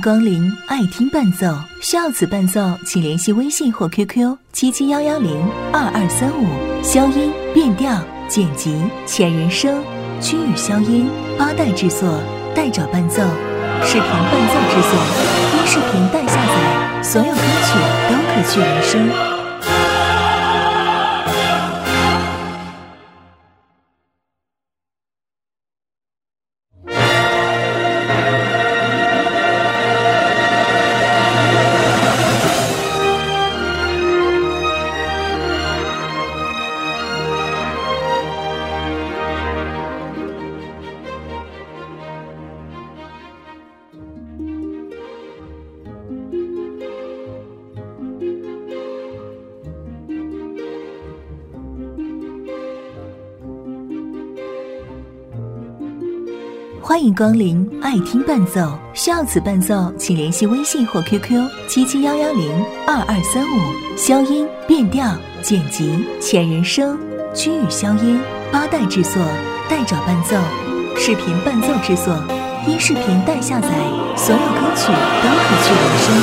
光临爱听伴奏，需要此伴奏请联系微信或 QQ 771102235，消音、变调、剪辑、前人声、区域消音、八代制作、代找伴奏、视频伴奏制作、音视频带下载，所有歌曲都可去人声。欢迎光临爱听伴奏，需要此伴奏请联系微信或 QQ 771102235，消音、变调、剪辑、前人声、区域消音、八代制作、代找伴奏、视频伴奏制作、音视频带下载，所有歌曲都可去人声。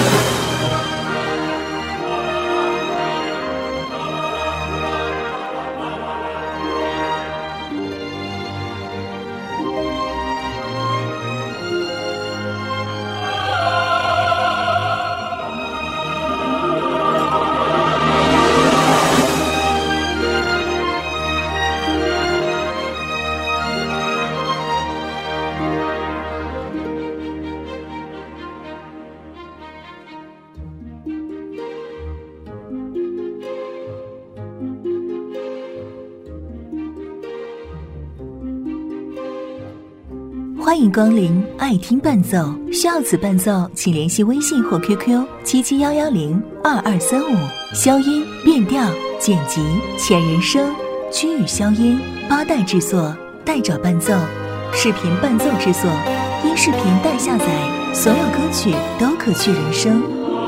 欢迎光临爱听伴奏，需要此伴奏请联系微信或 QQ 771102235，消音、变调、剪辑、前人声、区域消音、八代制作、代找伴奏、视频伴奏制作、音视频带下载，所有歌曲都可去人声。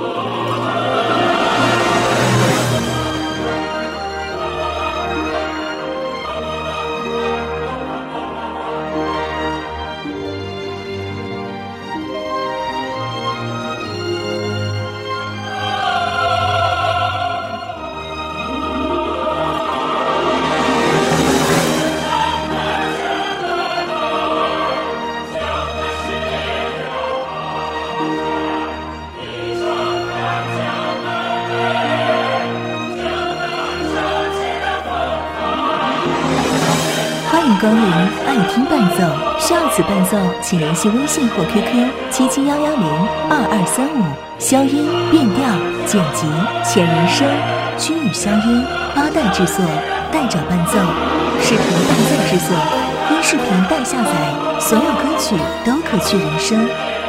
欢迎光临爱听伴奏，需要此伴奏请联系微信或 QQ 771102235，消音、变调、剪辑、前人声、区域消音、八代制作、代找伴奏、视频伴奏制作、音视频带下载，所有歌曲都可去人声。